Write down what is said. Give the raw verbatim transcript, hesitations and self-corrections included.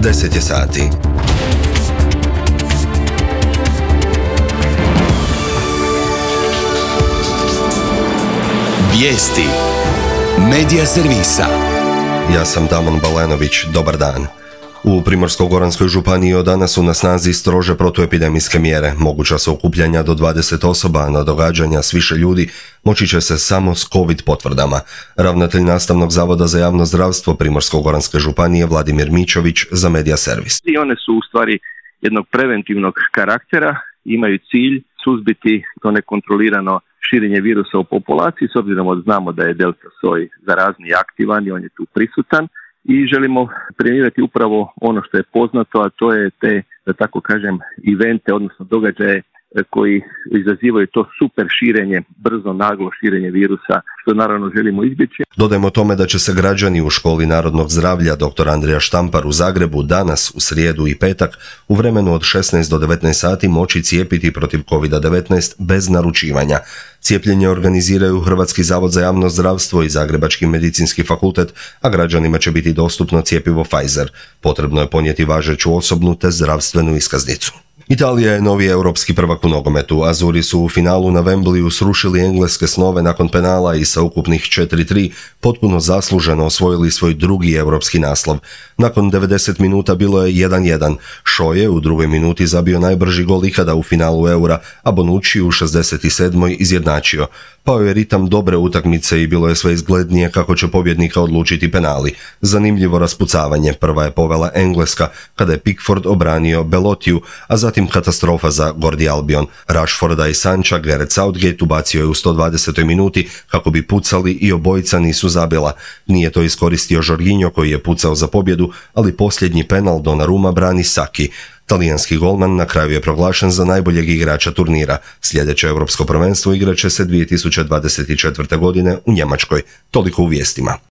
deset je sati. Vijesti Medija servisa. Ja sam Damon Balenović, dobar dan. U Primorsko-goranskoj županiji od danas su na snazi strože protuepidemijske mjere. Moguća su okupljanja do dvadeset osoba, a na događanja s više ljudi moći će se samo s COVID potvrdama. Ravnatelj Nastavnog zavoda za javno zdravstvo Primorsko-goranske županije Vladimir Mičović za Medija servis. I one su u stvari jednog preventivnog karaktera, imaju cilj suzbiti to nekontrolirano širenje virusa u populaciji, s obzirom da znamo da je delta soj zarazni i aktivan i on je tu prisutan. I želimo premijerati upravo ono što je poznato, a to je te, da tako kažem, evente, odnosno događaje koji izazivaju to super širenje, brzo, naglo širenje virusa, što naravno želimo izbjeći. Dodajmo tome da će se građani u Školi narodnog zdravlja doktor Andrija Štampar u Zagrebu danas, u srijedu i petak, u vremenu od šesnaest do devetnaest sati moći cijepiti protiv kovid devetnaest bez naručivanja. Cijepljenje organiziraju Hrvatski zavod za javno zdravstvo i Zagrebački medicinski fakultet, a građanima će biti dostupno cjepivo Pfizer. Potrebno je ponijeti važeću osobnu te zdravstvenu iskaznicu. Italija je novi europski prvak u nogometu. Azuri su u finalu na Wembleyu srušili engleske snove nakon penala i sa ukupnih četiri tri potpuno zasluženo osvojili svoj drugi europski naslov. Nakon devedeset minuta bilo je jedan jedan. Shaw je u drugoj minuti zabio najbrži gol ikada u finalu Eura, a Bonucci u šezdeset sedmoj izjednačio. Pao je ritam dobre utakmice i bilo je sve izglednije kako će pobjednika odlučiti penali. Zanimljivo raspucavanje. Prva je povela Engleska kada je Pickford obranio Belotiju, a zatim katastrofa za Gordi Albion. Rashforda i Sancha Gareth Southgate ubacio je u sto dvadesetoj minuti kako bi pucali i obojica nisu zabila. Nije to iskoristio Jorginho koji je pucao za pobjedu, ali posljednji penal Donnarumma brani Saki. Talijanski golman na kraju je proglašen za najboljeg igrača turnira. Sljedeće europsko prvenstvo igrat će se dvije tisuće dvadeset četvrte. godine u Njemačkoj. Toliko u vijestima.